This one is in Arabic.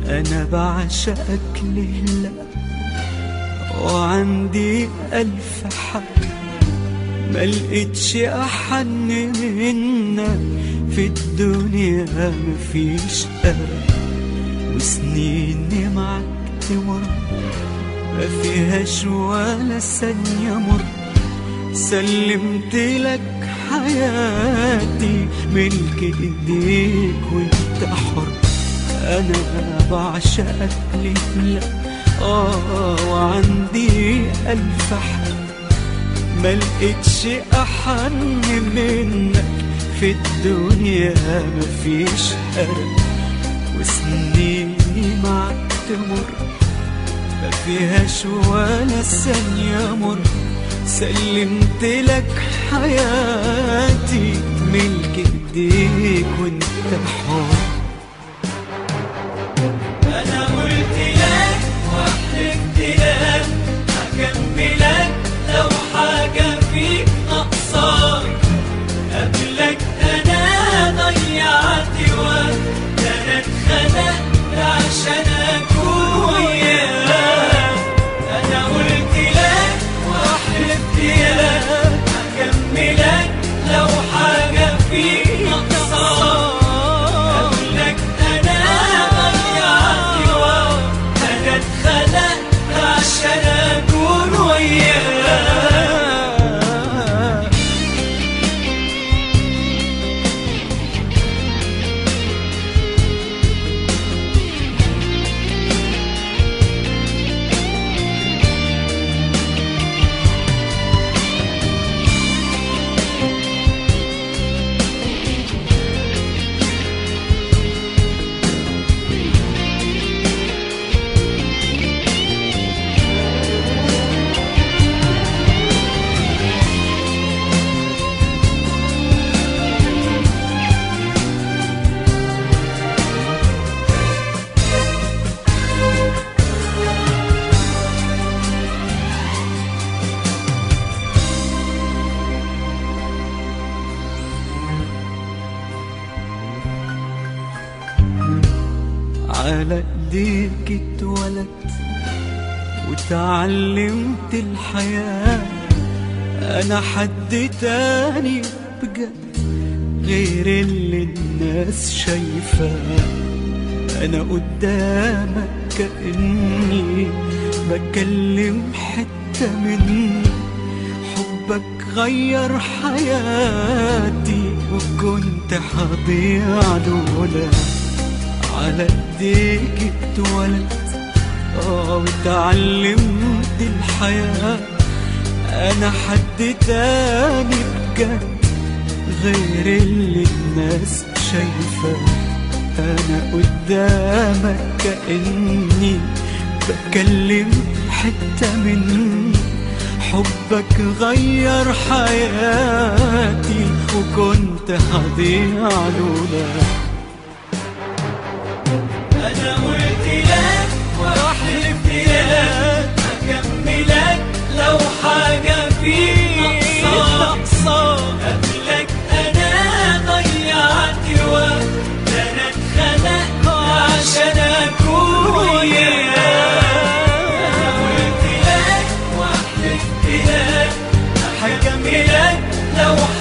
أنا بعشقك ليلة وعندي ألف حق، ملقتش أحن منك في الدنيا، مفيش قلق. وسنيني معك تمر ما فيهاش ولا ثانية مر، سلمت لك حياتي ملك ايديك وانت حر. انا بعشقك ليلة وعندي ألف حق، ملقتش أحن منك في الدنيا، مفيش قلق. وسنيني معك تمر ما فيهاش ولا ثانية مر، سلمت لك حياتي ملك ايديك وانت حر. انا قلت لك وحلفت لك هكملك لو حاجة فيك ناقصاك، قبلك انا ضيعت وقت، انا اتخلقت عشان اكون وياك. انا قلت لك وحلفت لك هكملك لو حاجة فيك ناقصاك، قبلك انا ضيعت وقت، انا اتخلقت عشان اكون وياك. على ايديك اتولدت وتعلمت الحياة، انا حد تاني بجد غير اللي الناس شايفاه. انا قدامك كأني بكلم حتة مني، حبك غير حياتي وكنت هضيع لولا. على ايديك اتولدت وتعلمت الحياة، انا حد تاني بجد غير اللي الناس شايفاه. انا قدامك كأني بكلم حتة مني، حبك غير حياتي وكنت هضيع لولا. أنا قلت لك وحلفت لك هكملك لو حاجة فيك ناقصاك، قبلك أنا ضيعت وقت، أنا اتخلقت عشان أكون وياك. أنا قلت لك وحلفت لك هكملك لو